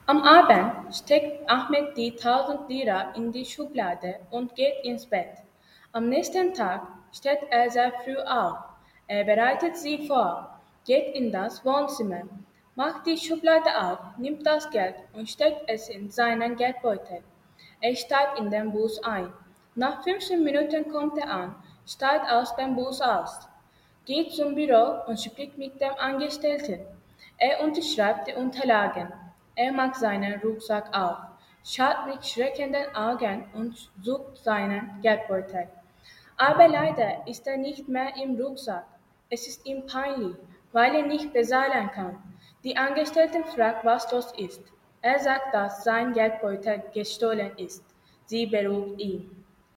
Am Abend steckt Ahmed die 1.000 Lira in die Schublade und geht ins Bett. Am nächsten Tag steht er sehr früh auf. Er bereitet sie vor, geht in das Wohnzimmer, macht die Schublade auf, nimmt das Geld und steckt es in seinen Geldbeutel. Er steigt in den Bus ein. Nach 15 Minuten kommt er an, steigt aus dem Bus aus, geht zum Büro und spricht mit dem Angestellten. Er unterschreibt die Unterlagen. Er macht seinen Rucksack auf, schaut mit schreckenden Augen und sucht seinen Geldbeutel. Aber leider ist er nicht mehr im Rucksack. Es ist ihm peinlich, weil er nicht bezahlen kann. Die Angestellten fragt, was los ist. Er sagt, dass sein Geldbeutel gestohlen ist. Sie beruhigt ihn.